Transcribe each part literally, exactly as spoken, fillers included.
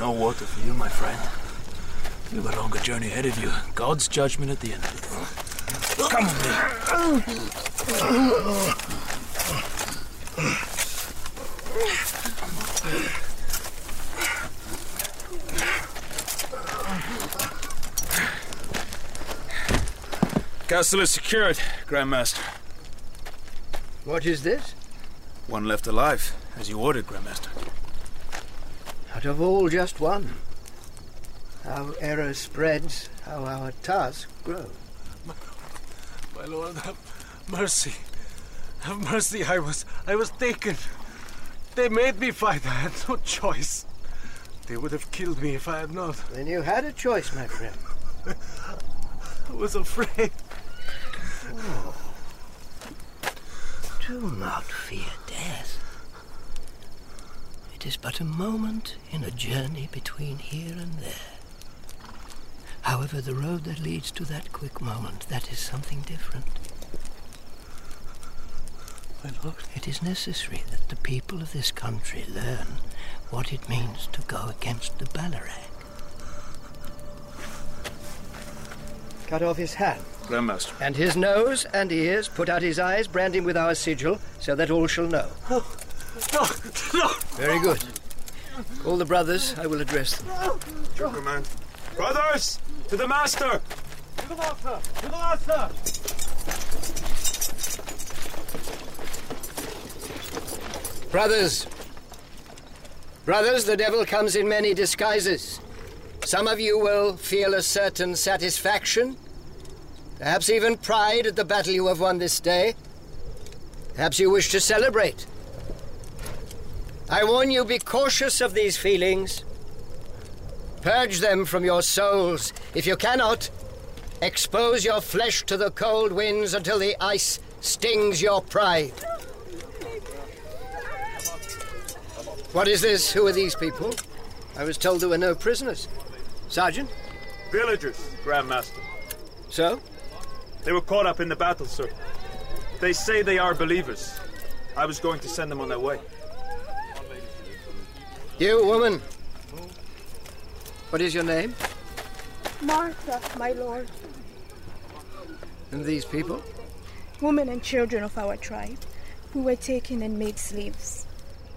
No water for you, my friend. You have a longer journey ahead of you. God's judgment at the end of it. Come with me. Castle is secured, Grandmaster. What is this? One left alive, as you ordered, Grandmaster. Out of all, just one. How error spreads, how our task grows. My, my lord, have mercy. Have mercy, I was I was taken. They made me fight, I had no choice. They would have killed me if I had not. Then you had a choice, my friend. I was afraid. Oh. Do not fear death. It is but a moment in a journey between here and there. However, the road that leads to that quick moment, that is something different. My lord? It is necessary that the people of this country learn what it means to go against the Ballarat. Cut off his hand. Grandmaster. And his nose and ears, put out his eyes, brand him with our sigil, so that all shall know. No, no, no. Very good. All the brothers, I will address them. Your command. Brothers! To the master! To the master! To the master! Brothers! Brothers, the devil comes in many disguises. Some of you will feel a certain satisfaction, perhaps even pride at the battle you have won this day. Perhaps you wish to celebrate. I warn you, be cautious of these feelings. Purge them from your souls. If you cannot, expose your flesh to the cold winds until the ice stings your pride. What is this? Who are these people? I was told there were no prisoners. Sergeant? Villagers, Grandmaster. So? They were caught up in the battle, sir. They say they are believers. I was going to send them on their way. You, woman. What is your name? Martha, my lord. And these people? Women and children of our tribe, who were taken and made slaves.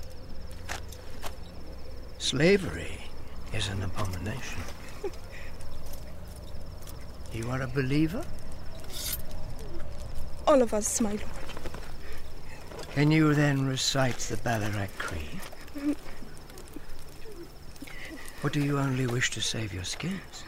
Slavery is an abomination. You are a believer? All of us, my lord. Can you then recite the Ballarat Creed? Or do you only wish to save your skins?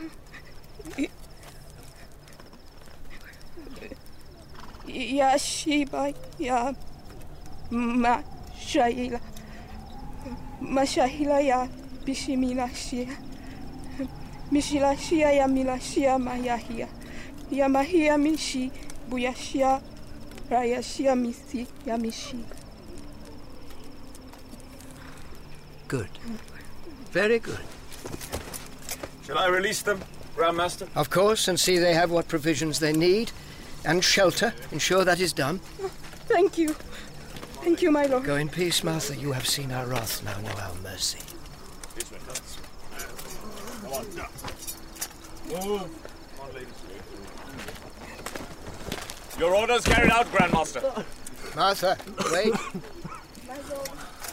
Ya Sheba, ya Ma Shaila, Ma Shahila ya Bishimila Shia, Mishila Shia ya Mila Shia Mayahia, ya Mahia Mishi, Buyashia, Rayashia Misi ya Mishi. Good. Very good. Shall I release them, Grandmaster? Of course, and see they have what provisions they need, and shelter. Ensure that is done. Oh, thank you. Thank you, my lord. Go in peace, Martha. You have seen our wrath, now know our mercy. Come on, now. Move. Come on, ladies. Your orders carried out, Grandmaster. Martha, wait. My lord.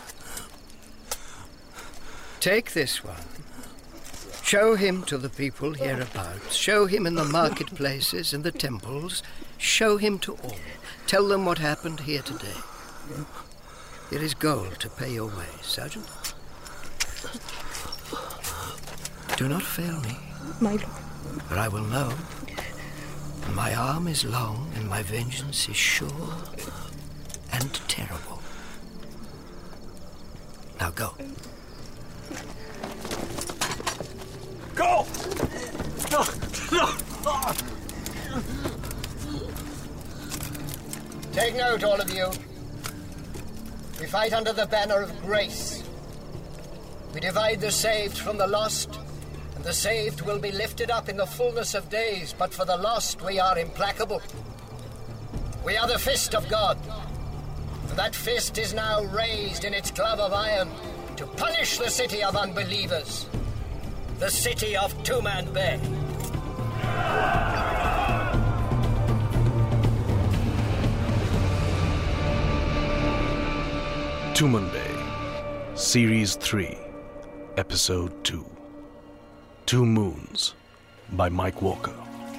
Take this one. Show him to the people hereabouts. Show him in the marketplaces and the temples. Show him to all. Tell them what happened here today. Here is gold to pay your way, Sergeant. Do not fail me. My lord. For I will know. My arm is long and my vengeance is sure and terrible. Now go. Go! No! No! Take note, all of you. We fight under the banner of grace. We divide the saved from the lost, and the saved will be lifted up in the fullness of days, but for the lost we are implacable. We are the fist of God, and that fist is now raised in its glove of iron to punish the city of unbelievers. the city of Tuman Bay. Tuman Bay, Series three, Episode two. Two Moons, by Mike Walker.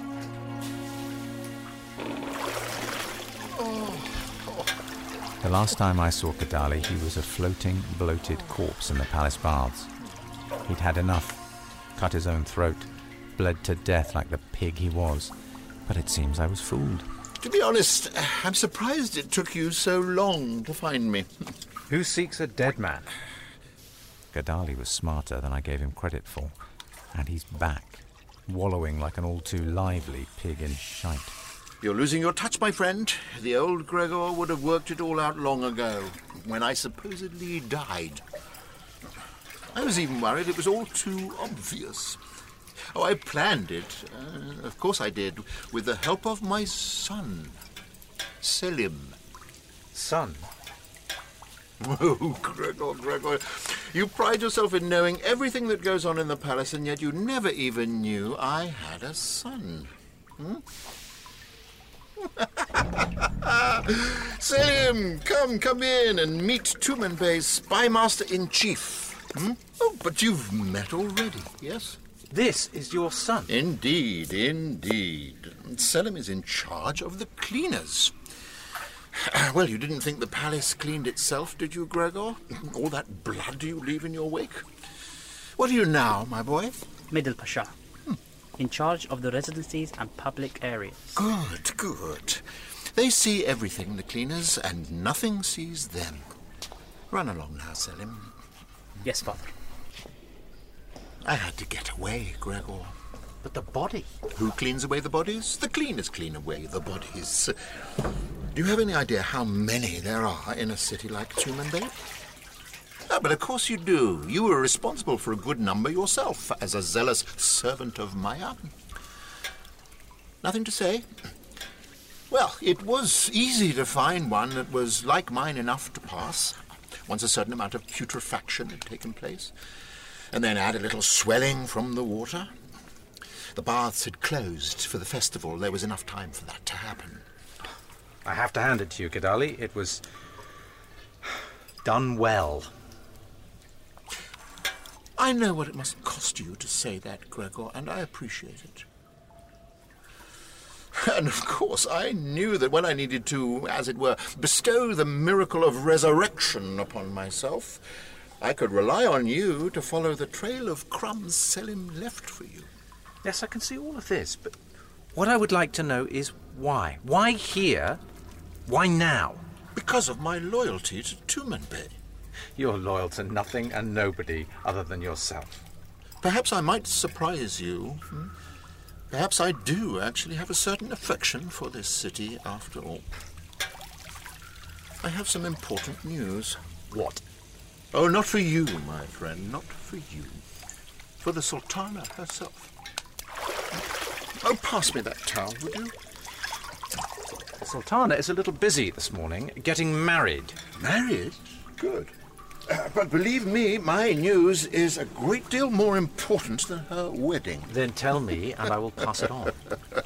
The last time I saw Kadali, he was a floating, bloated corpse in the palace baths. He'd had enough, cut his own throat, bled to death like the pig he was. But it seems I was fooled. To be honest, I'm surprised it took you so long to find me. Who seeks a dead man? Kadali was smarter than I gave him credit for. And he's back, wallowing like an all-too-lively pig in shite. You're losing your touch, my friend. The old Gregor would have worked it all out long ago, when I supposedly died. I was even worried it was all too obvious. Oh, I planned it. Uh, of course I did, with the help of my son, Selim. Son? Oh, Gregor, Gregor, you pride yourself in knowing everything that goes on in the palace, and yet you never even knew I had a son. Hmm? Selim, come, come in and meet Tuman Bay's spymaster-in-chief. Hmm? Oh, but you've met already, yes? This is your son? Indeed, indeed. Selim is in charge of the cleaners. Well, you didn't think the palace cleaned itself, did you, Gregor? All that blood you leave in your wake? What are you now, my boy? Middle Pasha. Hmm. In charge of the residencies and public areas. Good, good. They see everything, the cleaners, and nothing sees them. Run along now, Selim. Yes, Father. I had to get away, Gregor. But the body? Who cleans away the bodies? The cleaners clean away the bodies. Do you have any idea how many there are in a city like Tuman Bay? Ah, but of course you do. You were responsible for a good number yourself, as a zealous servant of Maya. Nothing to say? Well, it was easy to find one that was like mine enough to pass, once a certain amount of putrefaction had taken place, and then add a little swelling from the water. The baths had closed for the festival. There was enough time for that to happen. I have to hand it to you, Kadali. It was done well. I know what it must cost you to say that, Gregor, and I appreciate it. And of course, I knew that when I needed to, as it were, bestow the miracle of resurrection upon myself, I could rely on you to follow the trail of crumbs Selim left for you. Yes, I can see all of this, but what I would like to know is why. Why here? Why now? Because of my loyalty to Tuman Bay. You're loyal to nothing and nobody other than yourself. Perhaps I might surprise you. Hmm? Perhaps I do actually have a certain affection for this city after all. I have some important news. What? Oh, not for you, my friend, not for you. For the Sultana herself. Oh, pass me that towel, would you? The Sultana is a little busy this morning, getting married. Married? Good. Uh, but believe me, my news is a great deal more important than her wedding. Then tell me, and I will pass it on.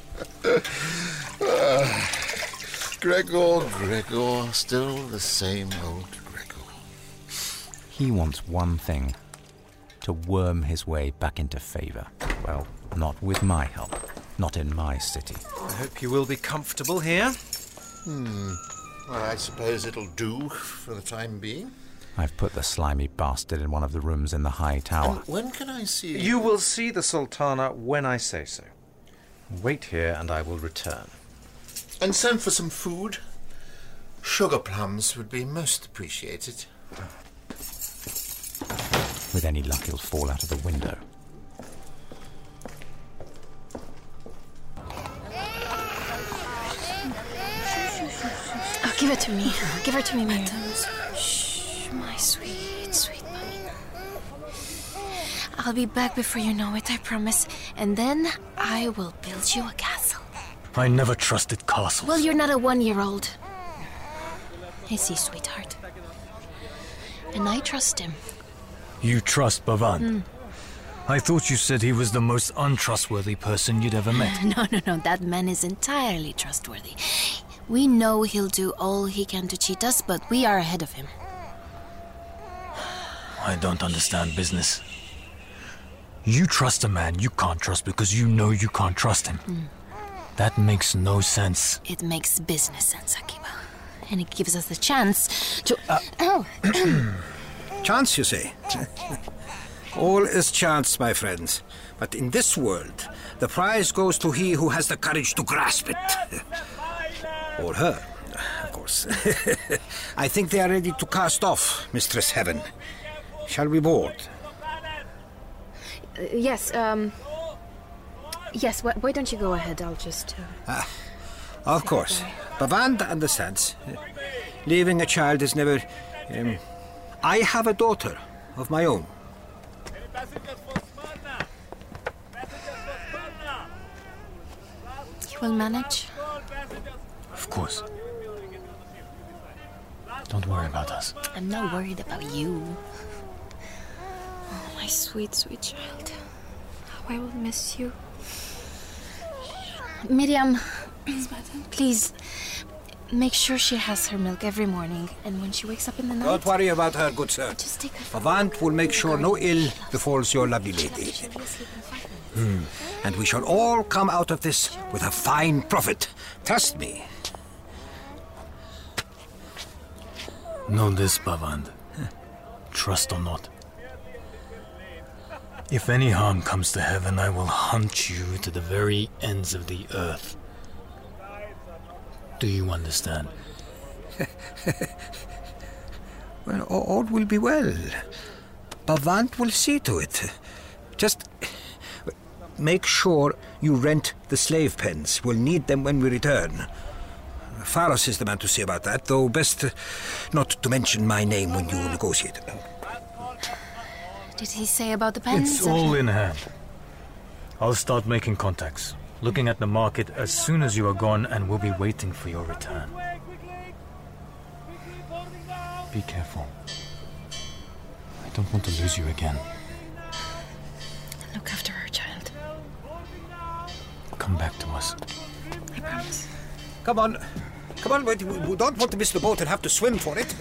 uh, Gregor, Gregor, still the same old Gregor. He wants one thing, to worm his way back into favour. Well, not with my help. Not in my city. I hope you will be comfortable here. Hmm. Well, I suppose it'll do for the time being. I've put the slimy bastard in one of the rooms in the high tower. And when can I see... You will see the Sultana when I say so. Wait here and I will return. And send for some food. Sugar plums would be most appreciated. With any luck, he'll fall out of the window. Oh, give it to me. Give her to me, Miriam. Shh, my sweet, sweet mommy. I'll be back before you know it, I promise. And then I will build you a castle. I never trusted castles. Well, you're not a one-year-old. I see, sweetheart. And I trust him. You trust Bhavan? Mm. I thought you said he was the most untrustworthy person you'd ever met. No, no, no. That man is entirely trustworthy. We know he'll do all he can to cheat us, but we are ahead of him. I don't understand business. You trust a man you can't trust because you know you can't trust him. Mm. That makes no sense. It makes business sense, Akiba. And it gives us the chance to... Uh, oh! Chance, you say? All is chance, my friends. But in this world, the prize goes to he who has the courage to grasp it. Or her, of course. I think they are ready to cast off, Mistress Heaven. Shall we board? Uh, yes, um... Yes, wh why don't you go ahead? I'll just... Uh... Ah, of course. Bavand understands. Leaving a child is never... Um, I have a daughter of my own. You will manage? Of course. Don't worry about us. I'm not worried about you. Oh, my sweet, sweet child. How I will miss you. Miriam, please, make sure she has her milk every morning, and when she wakes up in the night... Don't worry about her, good sir. Just take her... Bavand will make sure no ill befalls your lovely lady. Hmm. And we shall all come out of this with a fine profit. Trust me. Know this, Bavand. Trust or not. If any harm comes to heaven, I will hunt you to the very ends of the earth. Do you understand? Well, all will be well. Bavand will see to it. Just make sure you rent the slave pens. We'll need them when we return. Pharos is the man to see about that, though best not to mention my name when you negotiate. Did he say about the pens? It's all in hand. I'll start making contacts, looking at the market as soon as you are gone, and we'll be waiting for your return. Be careful. I don't want to lose you again. Look after her, child. Come back to us. I promise. Come on. Come on, we we don't want to miss the boat and have to swim for it.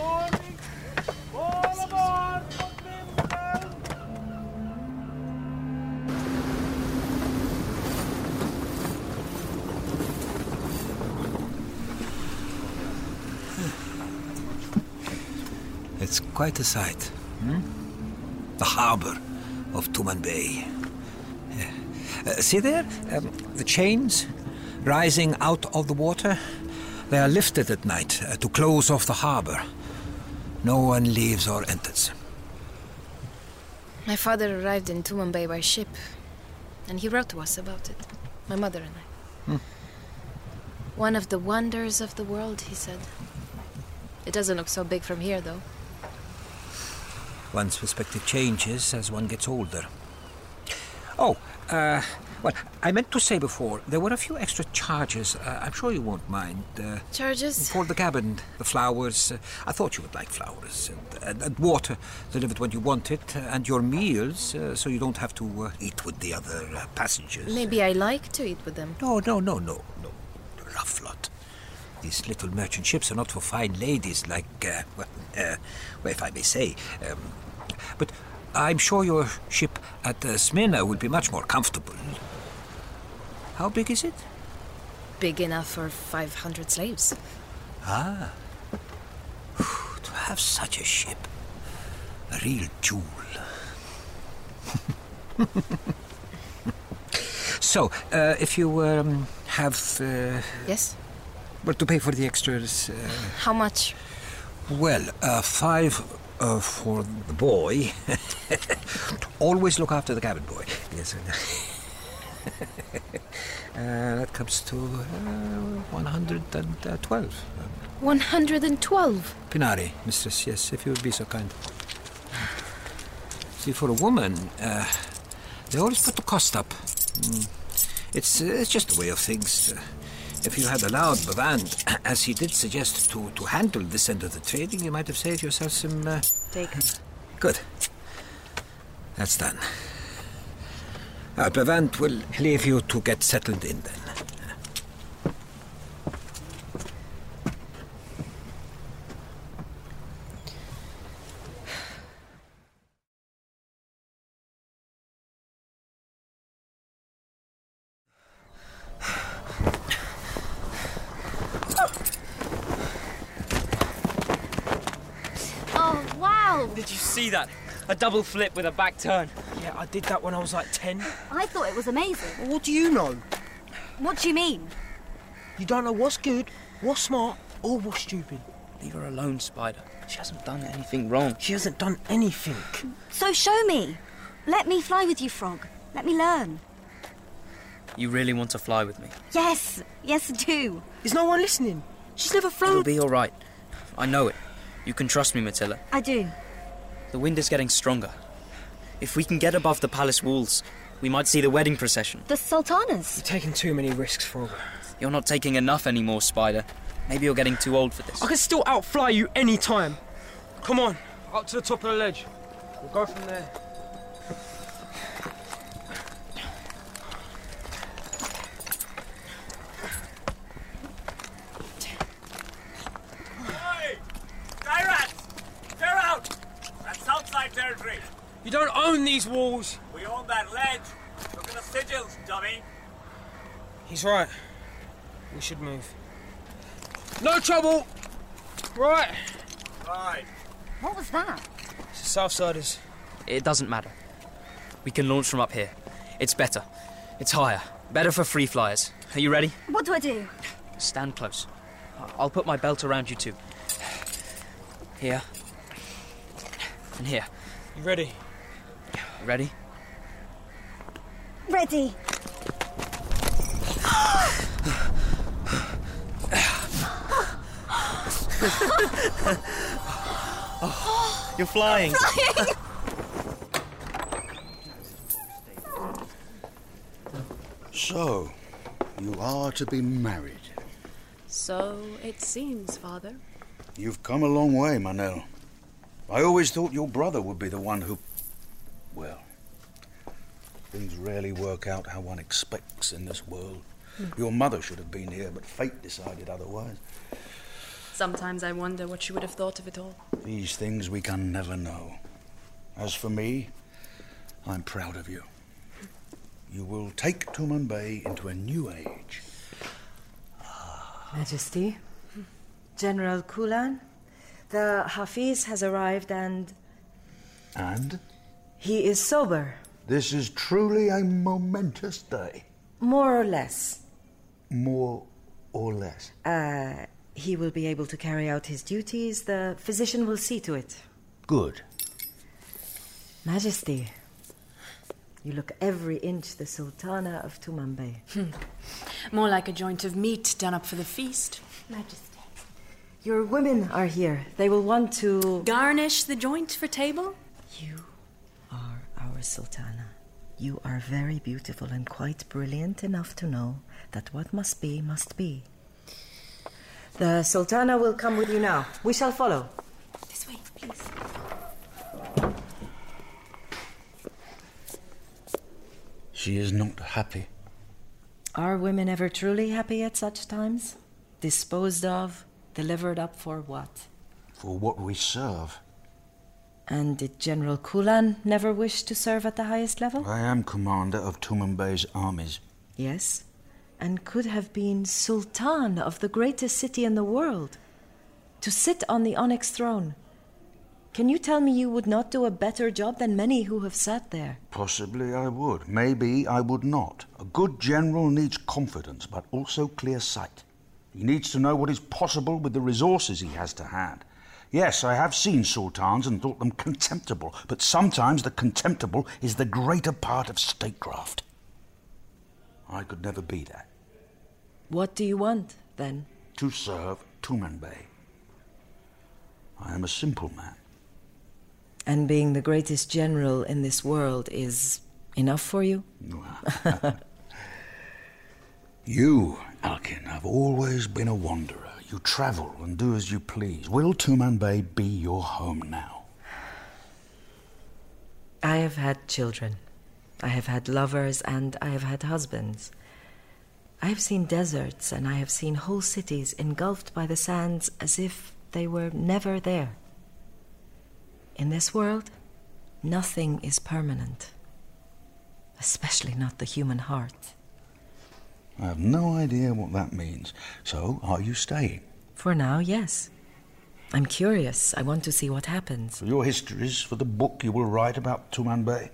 It's quite a sight. Hmm? The harbour of Tuman Bay. Uh, see there? Um, the chains rising out of the water? They are lifted at night uh, to close off the harbour. No one leaves or enters. My father arrived in Tuman Bay by ship, and he wrote to us about it. My mother and I. Hmm. One of the wonders of the world, he said. It doesn't look so big from here, though. One's perspective changes as one gets older. Oh, uh, well, I meant to say before, there were a few extra charges. Uh, I'm sure you won't mind. Uh, charges? For the cabin, the flowers. Uh, I thought you would like flowers. And, and, and water delivered when you want it. Uh, and your meals, uh, so you don't have to uh, eat with the other uh, passengers. Maybe I like to eat with them. No, no, no, no, no. Rough lot. These little merchant ships are not for fine ladies like, uh, well, uh, well, if I may say. Um, but I'm sure your ship at uh, Smyrna will be much more comfortable. How big is it? Big enough for five hundred slaves. Ah. To have such a ship. A real jewel. So, uh, if you um, have... Uh, yes? Well, to pay for the extras... Uh, How much? Well, uh, five uh, for the boy. Always look after the cabin boy. Yes. uh, that comes to uh, one hundred twelve. one hundred twelve? Pinari, mistress, yes, if you would be so kind. See, for a woman, uh, they always put the cost up. Mm. It's, uh, it's just a way of things. Uh, if you had allowed Bavand, as he did suggest, to, to handle this end of the trading, you might have saved yourself some... Uh... Take. Good. That's done. Uh, Bevant will leave you to get settled in then. Oh, wow! Did you see that? A double flip with a back turn. Yeah, I did that when I was like ten. I thought it was amazing. Well, what do you know? What do you mean? You don't know what's good, what's smart, or what's stupid. Leave her alone, Spider. She hasn't done anything wrong. She hasn't done anything. So show me. Let me fly with you, Frog. Let me learn. You really want to fly with me? Yes, yes I do. Is no one listening? She's never flown. It'll be all right. I know it. You can trust me, Matilda. I do. The wind is getting stronger. If we can get above the palace walls, we might see the wedding procession. The Sultanas. You're taking too many risks, Frog. You're not taking enough anymore, Spider. Maybe you're getting too old for this. I can still outfly you any time. Come on, up to the top of the ledge. We'll go from there. Hey! Tyrants! They're out! That's outside territory. You don't own these walls. We own that ledge. Look at the sigils, dummy. He's right. We should move. No trouble! Right. Right. What was that? It's the Southsiders. It doesn't matter. We can launch from up here. It's better. It's higher. Better for free flyers. Are you ready? What do I do? Stand close. I'll put my belt around you too. Here. And here. You ready? Ready? Ready. Oh, you're flying. Flying. So, you are to be married. So it seems, Father. You've come a long way, Manel. I always thought your brother would be the one who... Well, things rarely work out how one expects in this world. Hmm. Your mother should have been here, but fate decided otherwise. Sometimes I wonder what she would have thought of it all. These things we can never know. As for me, I'm proud of you. You will take Tumanbay into a new age. Majesty, General Kulan, the Hafiz has arrived and... And? He is sober. This is truly a momentous day. More or less. More or less? Uh, he will be able to carry out his duties. The physician will see to it. Good. Majesty, you look every inch the Sultana of Tumanbay. Hmm. More like a joint of meat done up for the feast. Majesty. Your women are here. They will want to... Garnish the joint for table? You are our Sultana. You are very beautiful and quite brilliant enough to know that what must be, must be. The Sultana will come with you now. We shall follow. This way, please. She is not happy. Are women ever truly happy at such times? Disposed of, delivered up for what? For what we serve. And did General Kulan never wish to serve at the highest level? I am commander of Tumanbay's armies. Yes, and could have been Sultan of the greatest city in the world. To sit on the onyx throne. Can you tell me you would not do a better job than many who have sat there? Possibly I would. Maybe I would not. A good general needs confidence, but also clear sight. He needs to know what is possible with the resources he has to hand. Yes, I have seen sultans and thought them contemptible, but sometimes the contemptible is the greater part of statecraft. I could never be that. What do you want, then? To serve Tumanbay. I am a simple man. And being the greatest general in this world is enough for you? You, Alkin, have always been a wanderer. You travel and do as you please. Will Tumanbay be your home now? I have had children. I have had lovers and I have had husbands. I have seen deserts and I have seen whole cities engulfed by the sands as if they were never there. In this world, nothing is permanent, especially not the human heart. I have no idea what that means. So, are you staying? For now, yes. I'm curious. I want to see what happens. For your histories, for the book you will write about Tumanbay.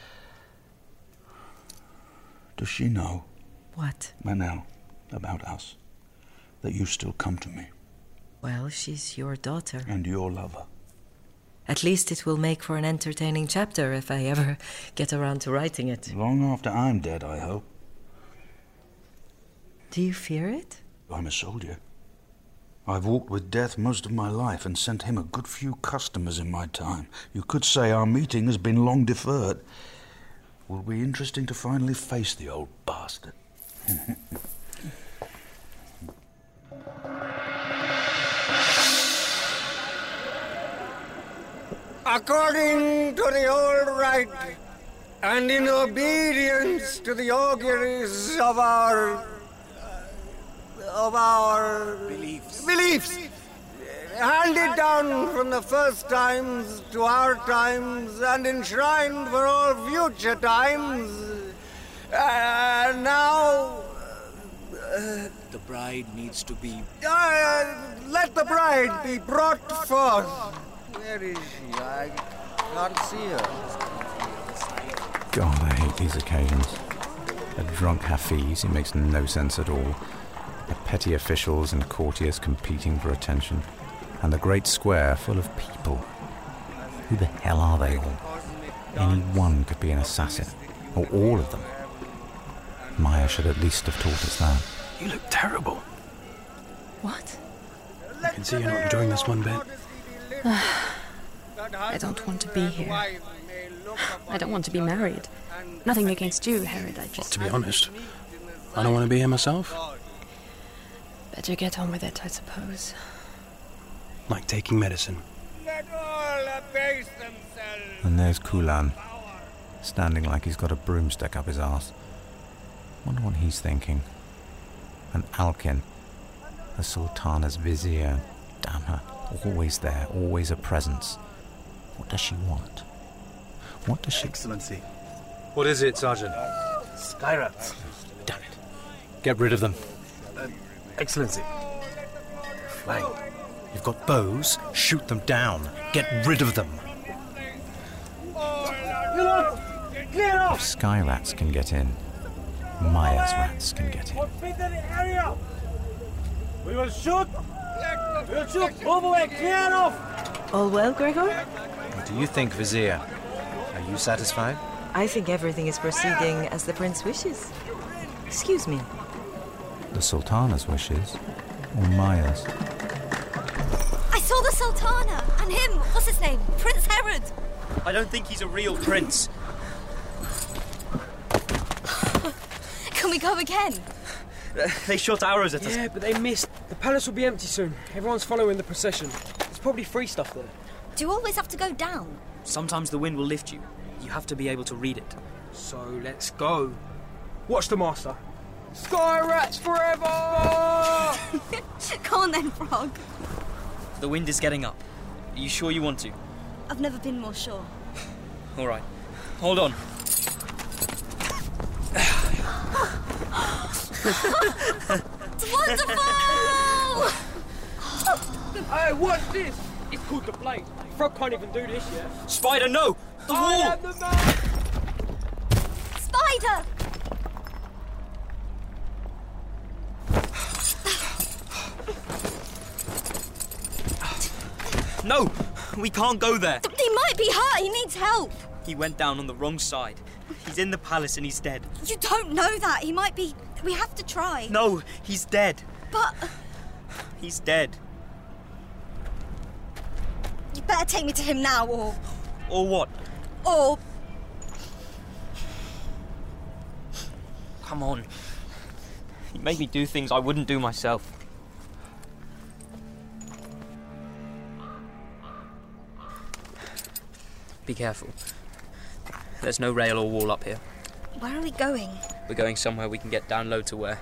Does she know? What? Manel, about us. That you still come to me. Well, she's your daughter. And your lover. At least it will make for an entertaining chapter if I ever get around to writing it. Long after I'm dead, I hope. Do you fear it? I'm a soldier. I've walked with death most of my life and sent him a good few customers in my time. You could say our meeting has been long deferred. Will be interesting to finally face the old bastard. According to the old rite, and in obedience to the auguries of our... of our... Beliefs. Beliefs! Handed down from the first times to our times and enshrined for all future times. Uh, now... Uh, the bride needs to be... Uh, let the bride be brought forth. Where is she? I can't see her. God, I hate these occasions. A drunk Hafiz who makes no sense at all. The petty officials and courtiers competing for attention. And the great square full of people. Who the hell are they all? Any one could be an assassin. Or all of them. Maya should at least have taught us that. You look terrible. What? I can see you're not enjoying this one bit. I don't want to be here. I don't want to be married. Nothing against you, Herod. I just... To be honest, I don't want to be here myself. Better get on with it, I suppose. Like taking medicine. And there's Kulan, standing like he's got a broomstick up his arse. Wonder what he's thinking. And Alkin, the Sultana's vizier. Damn her. Always there, always a presence. What does she want? What does she... Excellency. What is it, Sergeant? Skyrats. Damn it. Get rid of them. Uh, Excellency. Flying. You've got bows. Shoot them down. Get rid of them. If Sky Rats can get in, Maya's rats can get in. We will shoot. We will shoot. Move away. Clear off. All well, Gregor? What do you think, Vizier? Are you satisfied? I think everything is proceeding as the prince wishes. Excuse me. The Sultana's wishes, or Maya's? I saw the Sultana and him. What's his name? Prince Herod. I don't think he's a real prince. Can we go again? Uh, they shot arrows at us. Yeah, but they missed. The palace will be empty soon. Everyone's following the procession. There's probably free stuff there. Do you always have to go down? Sometimes the wind will lift you. You have to be able to read it. So let's go. Watch the master. Sky Rats forever! Go on then, Frog. The wind is getting up. Are you sure you want to? I've never been more sure. All right. Hold on. It's wonderful! Hey, watch this! It's called the Blade. Frog can't even do this yet. Spider, no! The I wall! am the man! Spider! No! We can't go there! He might be hurt. He needs help. He went down on the wrong side. He's in the palace and he's dead. You don't know that. He might be... We have to try. No, he's dead. But... He's dead. You better take me to him now, or... Or what? Or... Come on. He made me do things I wouldn't do myself. Be careful. There's no rail or wall up here. Where are we going? We're going somewhere we can get down low to where...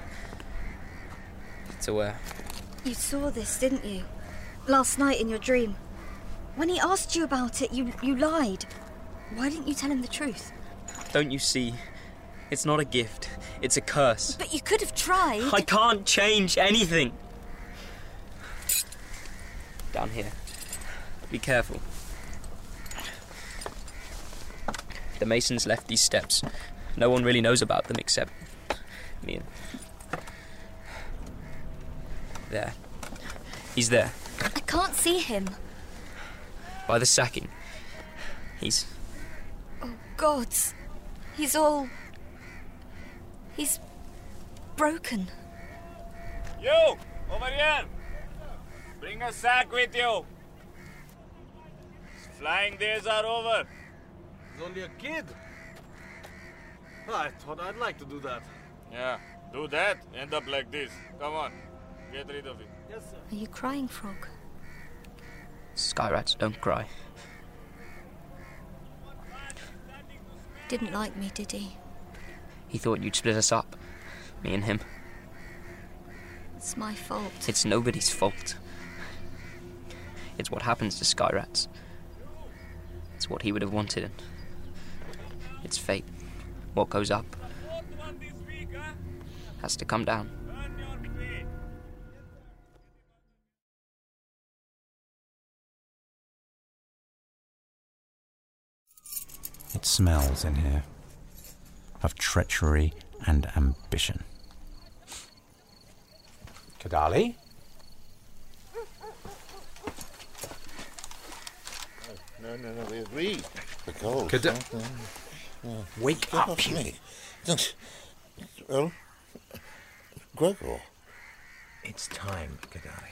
To where... You saw this, didn't you? Last night in your dream. When he asked you about it, you, you lied. Why didn't you tell him the truth? Don't you see? It's not a gift. It's a curse. But you could have tried. I can't change anything. Down here. Be careful. The masons left these steps. No one really knows about them except me and... There. He's there. I can't see him. By the sacking. He's... Oh, gods. He's all... He's... broken. You! Over here! Bring a sack with you. Flying days are over. He's only a kid. I thought I'd like to do that. Yeah, do that, end up like this. Come on, get rid of it. Yes, sir. Are you crying, Frog? Sky rats don't cry. Didn't like me, did he? He thought you'd split us up. Me and him. It's my fault. It's nobody's fault. It's what happens to sky rats. It's what he would have wanted, and it's fate. What goes up has to come down. It smells in here of treachery and ambition. Kadali? No, no, no, we agreed. The cold. Kada- Uh, uh, Wake get up, off you- me. Don't- Well, Gregor. It's time, Kadali.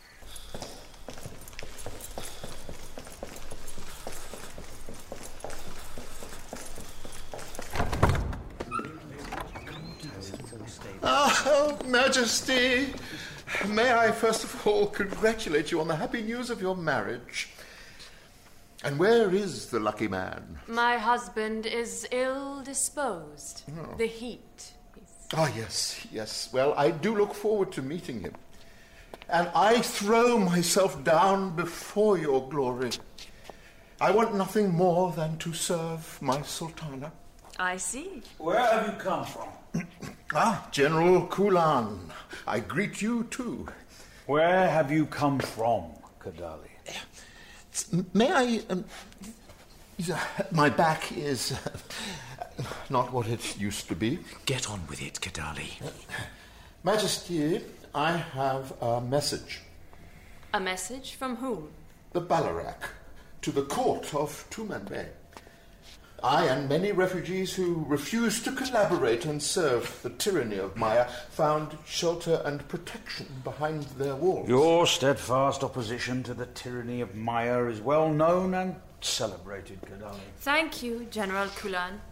Oh, Majesty! May I first of all congratulate you on the happy news of your marriage. And where is the lucky man? My husband is ill-disposed. Oh. The heat. Ah, yes, yes. Well, I do look forward to meeting him. And I throw myself down before your glory. I want nothing more than to serve my sultana. I see. Where have you come from? Ah, General Kulan. I greet you too. Where have you come from, Kadali? May I... Um, my back is uh, not what it used to be. Get on with it, Kadali. Majesty, I have a message. A message from whom? The Balarak, to the court of Tumanbay. I and many refugees who refused to collaborate and serve the tyranny of Maya found shelter and protection behind their walls. Your steadfast opposition to the tyranny of Maya is well known and celebrated, Kadali. Thank you, General Kulan.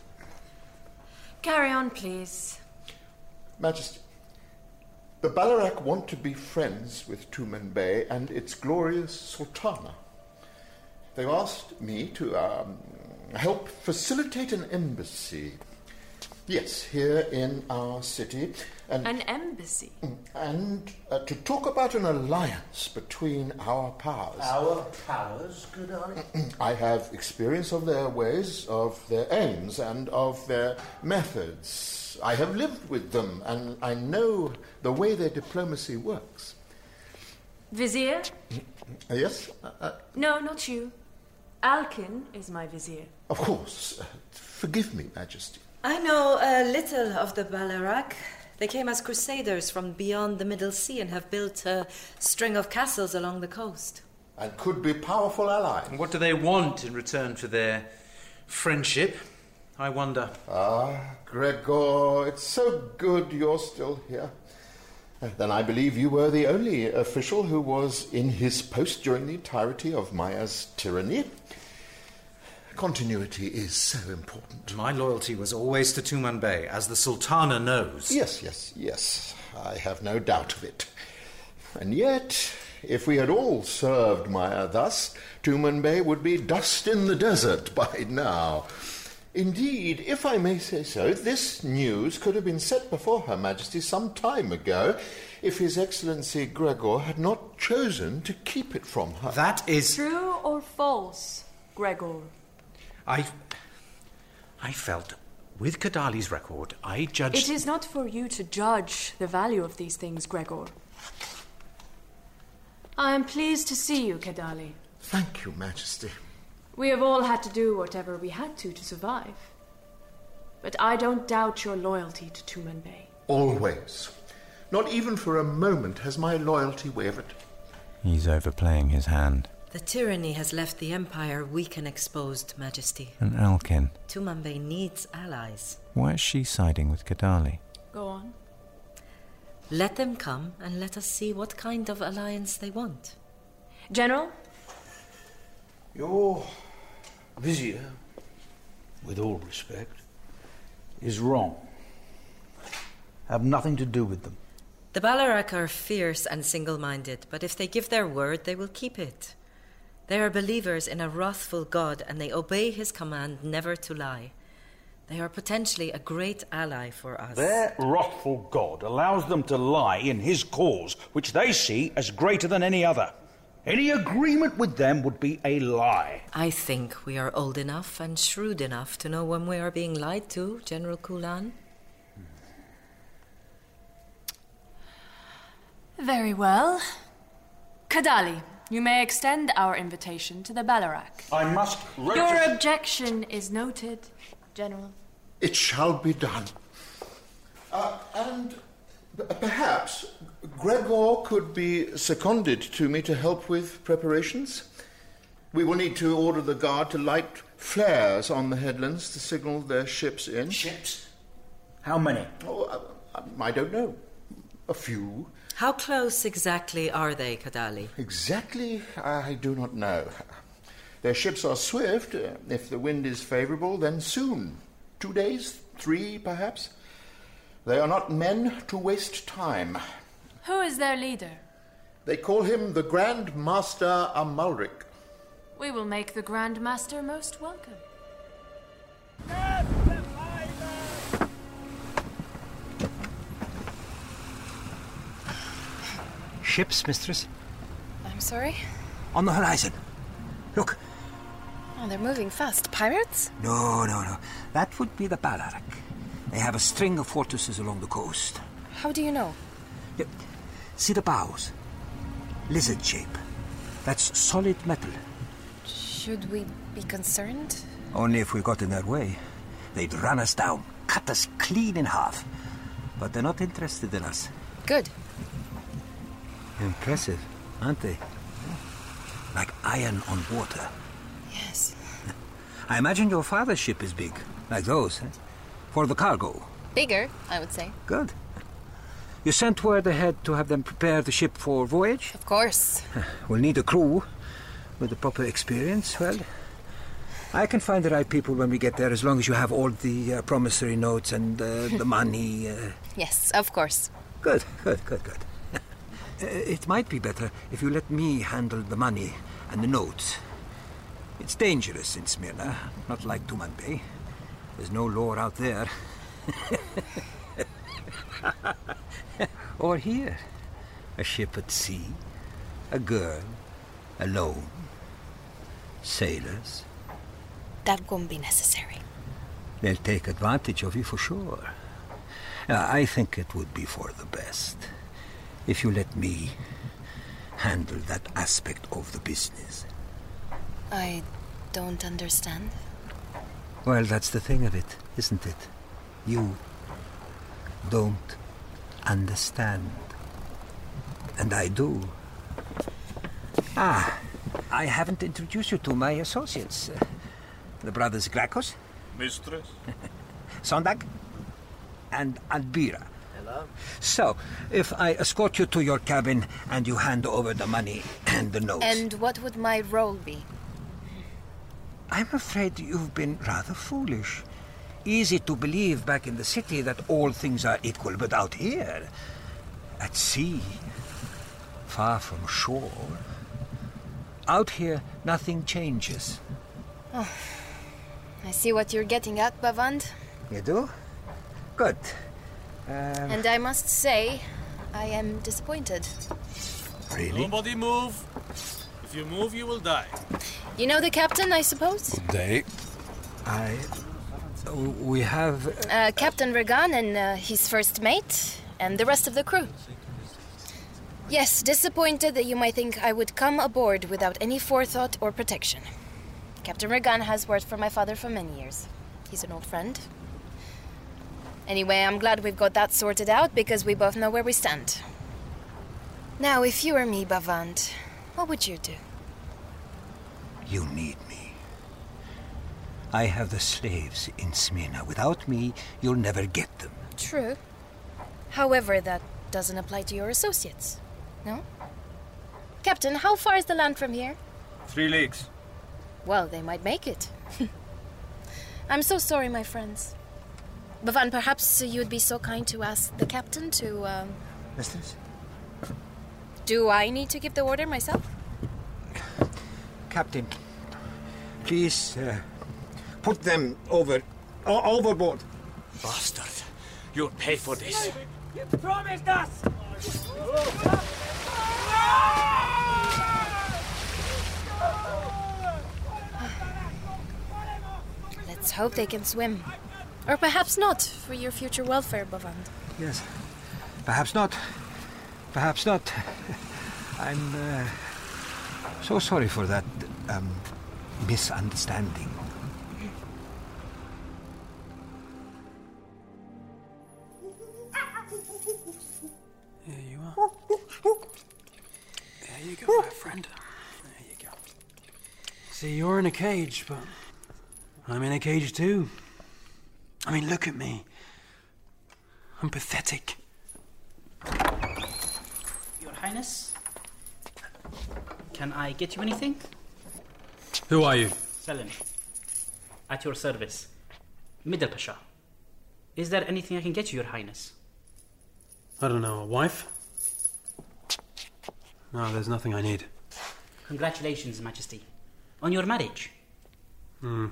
Carry on, please. Majesty, the Balarak want to be friends with Tumanbay and its glorious sultana. They've asked me to um, help facilitate an embassy. Yes, here in our city. And, An embassy? And uh, to talk about an alliance between our powers. Our powers, Kadali? I have experience of their ways, of their aims, and of their methods. I have lived with them, and I know the way their diplomacy works. Vizier? Uh, yes? Uh, uh, No, not you. Alkin is my vizier. of course. Uh, forgive me, Majesty. I know a little of the Balarak. They came as crusaders from beyond the Middle Sea and have built a string of castles along the coast. And could be powerful allies. And what do they want in return for their friendship? I wonder. Ah, Gregor, it's so good you're still here. Uh, Then I believe you were the only official who was in his post during the entirety of Maya's tyranny. Continuity is so important. My loyalty was always to Tumanbay, as the Sultana knows. Yes, yes, yes. I have no doubt of it. And yet, if we had all served Maya thus, Tumanbay would be dust in the desert by now. Indeed, if I may say so, this news could have been set before Her Majesty some time ago if His Excellency Gregor had not chosen to keep it from her. That is... True or false, Gregor? I... I felt, with Kadali's record, I judged... It is not for you to judge the value of these things, Gregor. I am pleased to see you, Kadali. Thank you, Majesty. We have all had to do whatever we had to to survive. But I don't doubt your loyalty to Tumanbay. Always. Not even for a moment has my loyalty wavered. He's overplaying his hand. The tyranny has left the Empire weak and exposed, Majesty. And Alkin. Tumanbay needs allies. Why is she siding with Kadali? Go on. Let them come and let us see what kind of alliance they want. General? Your vizier, with all respect, is wrong. Have nothing to do with them. The Balarak are fierce and single-minded, but if they give their word, they will keep it. They are believers in a wrathful God, and they obey his command never to lie. They are potentially a great ally for us. Their wrathful God allows them to lie in his cause, which they see as greater than any other. Any agreement with them would be a lie. I think we are old enough and shrewd enough to know when we are being lied to, General Kulan. Very well. Kadali, you may extend our invitation to the Balarak. I must register... Your objection is noted, General. It shall be done. Uh, and p- perhaps Gregor could be seconded to me to help with preparations. We will need to order the guard to light flares on the headlands to signal their ships in. Ships? How many? Oh, I, I don't know. A few. How close exactly are they, Kadali? Exactly, I do not know. Their ships are swift. Uh, if the wind is favourable, then soon. Two days, three, perhaps. They are not men to waste time. Who is their leader? They call him the Grand Master Amalric. We will make the Grand Master most welcome. Ships, mistress? I'm sorry? On the horizon. Look. Oh, they're moving fast. Pirates? No, no, no. That would be the Balarak. They have a string of fortresses along the coast. How do you know? Yeah. See the bows? Lizard shape. That's solid metal. Should we be concerned? Only if we got in their way. They'd run us down, cut us clean in half. But they're not interested in us. Good. Impressive, aren't they? Like iron on water. Yes. I imagine your father's ship is big, like those, eh? For the cargo. Bigger, I would say. Good. You sent word ahead to have them prepare the ship for voyage? Of course. We'll need a crew with the proper experience. Well, I can find the right people when we get there, as long as you have all the uh, promissory notes and uh, the money. Uh... Yes, of course. Good, good, good, good. Uh, it might be better if you let me handle the money and the notes. It's dangerous in Smyrna, not like Tumanbay. There's no law out there. Or here. A ship at sea, a girl, alone, sailors. That won't be necessary. They'll take advantage of you for sure. Uh, I think it would be for the best if you let me handle that aspect of the business. I don't understand. Well, that's the thing of it, isn't it? You don't understand. And I do. Ah, I haven't introduced you to my associates. Uh, the brothers Gracchus. Mistress. Sondag. And Albira. Hello. So, if I escort you to your cabin and you hand over the money and the notes... And what would my role be? I'm afraid you've been rather foolish. Easy to believe back in the city that all things are equal, but out here, at sea, far from shore, out here nothing changes. Oh, I see what you're getting at, Bavand. You do? Good. Um, And I must say, I am disappointed. Really? Nobody move. If you move, you will die. You know the captain, I suppose? Day. I... We have... Uh, Captain Regan and uh, his first mate, and the rest of the crew. Yes, disappointed that you might think I would come aboard without any forethought or protection. Captain Regan has worked for my father for many years. He's an old friend. Anyway, I'm glad we've got that sorted out, because we both know where we stand. Now, if you were me, Bavand, what would you do? You need me. I have the slaves in Smyrna. Without me, you'll never get them. True. However, that doesn't apply to your associates, no? Captain, how far is the land from here? Three leagues. Well, they might make it. I'm so sorry, my friends. Bavand, perhaps you would be so kind to ask the captain to, um... Mistress? Do I need to give the order myself? Captain, please, uh, put them over... O- overboard. Bastard. You'll pay for this. You promised us! Let's hope they can swim. Or perhaps not, for your future welfare, Bavand. Yes. Perhaps not. Perhaps not. I'm uh, so sorry for that um, misunderstanding. Here you are. There you go, my friend. There you go. See, you're in a cage, but I'm in a cage too. I mean, look at me. I'm pathetic. Your Highness, can I get you anything? Who are you? Selim, at your service. Middle Pasha. Is there anything I can get you, Your Highness? I don't know, a wife? No, there's nothing I need. Congratulations, Majesty, on your marriage. Hmm.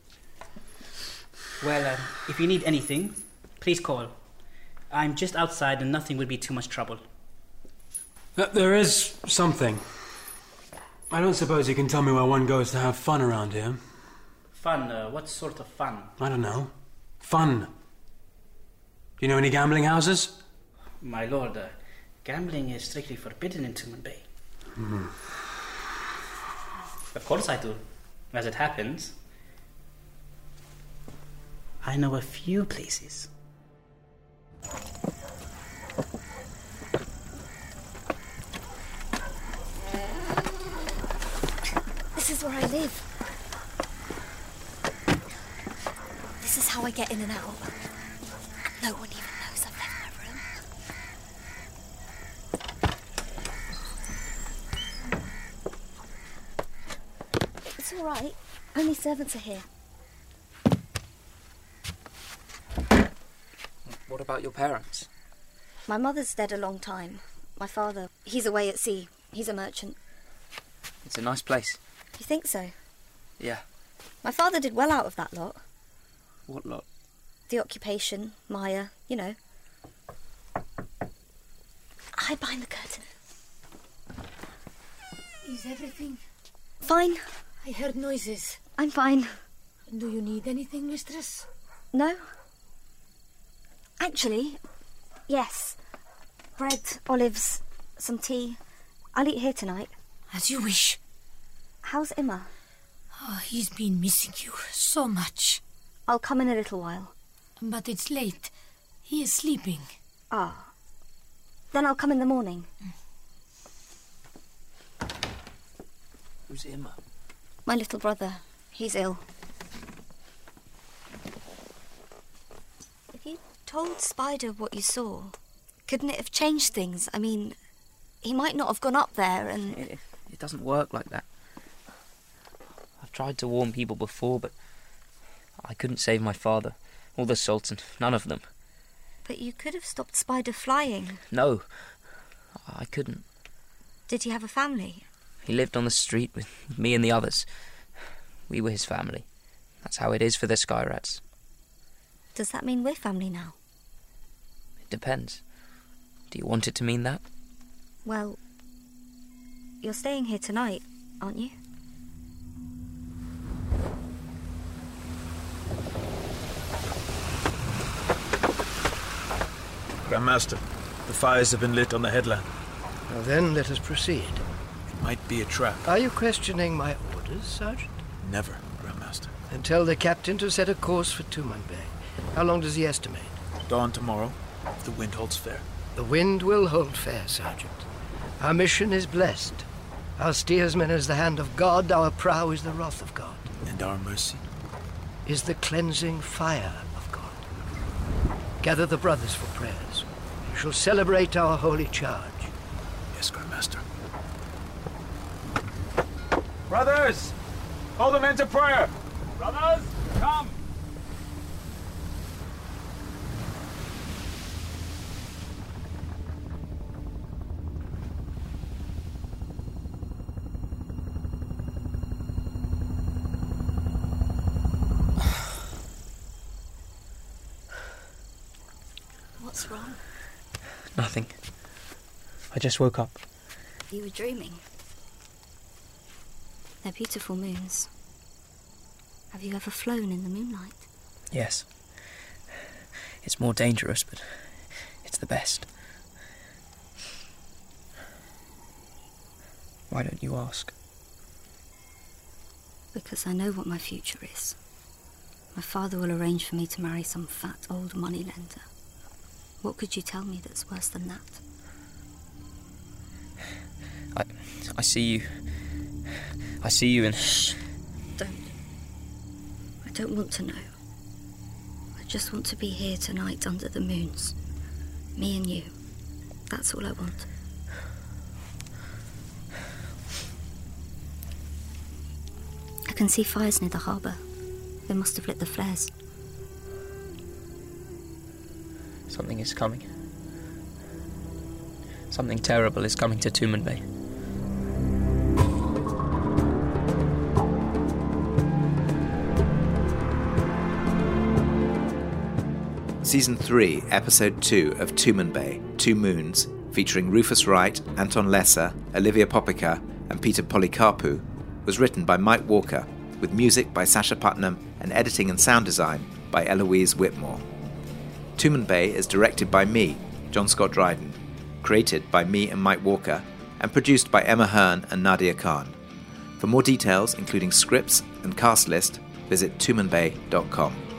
Well, uh, if you need anything, please call. I'm just outside and nothing will be too much trouble. Uh, there is something. I don't suppose you can tell me where one goes to have fun around here. Fun? Uh, what sort of fun? I don't know. Fun. Do you know any gambling houses? My lord, uh, gambling is strictly forbidden in Tumen Bay. Hmm. Of course I do. As it happens, I know a few places. This is where I live. This is how I get in and out. No one even knows I've left my room. It's all right. Only servants are here. What about your parents? My mother's dead a long time. My father, he's away at sea. He's a merchant. It's a nice place. You think so? Yeah. My father did well out of that lot. What lot? The occupation, Maya, you know. Hide behind the curtain. Is everything? Fine. I heard noises. I'm fine. Do you need anything, mistress? No. Actually, yes. Bread, olives, some tea. I'll eat here tonight. As you wish. How's Imma? Oh, he's been missing you so much. I'll come in a little while. But it's late. He is sleeping. Ah. Then I'll come in the morning. Who's Imma? My little brother. He's ill. If you told Spider what you saw, couldn't it have changed things? I mean, he might not have gone up there and... It, it doesn't work like that. I've tried to warn people before, but I couldn't save my father or the Sultan. None of them. But you could have stopped Spider flying. No, I couldn't. Did he have a family? He lived on the street with me and the others. We were his family. That's how it is for the Skyrats. Does that mean we're family now? It depends. Do you want it to mean that? Well, you're staying here tonight, aren't you? Grandmaster, the fires have been lit on the headland. Now then, let us proceed. It might be a trap. Are you questioning my orders, Sergeant? Never, Grandmaster. Then tell the captain to set a course for Tumen Bay. How long does he estimate? Dawn tomorrow, if the wind holds fair. The wind will hold fair, Sergeant. Our mission is blessed. Our steersman is the hand of God, our prow is the wrath of God. And our mercy? Is the cleansing fire of God. Gather the brothers for prayers. We shall celebrate our holy charge. Yes, Grandmaster. Brothers! Hold the men to prayer! Brothers, come! What's wrong? Nothing. I just woke up. You were dreaming. They're beautiful moons. Have you ever flown in the moonlight? Yes. It's more dangerous, but it's the best. Why don't you ask? Because I know what my future is. My father will arrange for me to marry some fat old moneylender. What could you tell me that's worse than that? I, I see you. I see you in... Shh. Don't. I don't want to know. I just want to be here tonight under the moons. Me and you. That's all I want. I can see fires near the harbour. They must have lit the flares. Something is coming. Something terrible is coming to Tumen Bay. Season three, Episode two of Tumen Bay, Two Moons, featuring Rufus Wright, Anton Lesser, Olivia Popica, and Peter Polycarpou, was written by Mike Walker, with music by Sasha Putnam and editing and sound design by Eloise Whitmore. Tumen Bay is directed by me, John Scott Dryden, created by me and Mike Walker, and produced by Emma Hearn and Nadia Khan. For more details, including scripts and cast list, visit tumen bay dot com.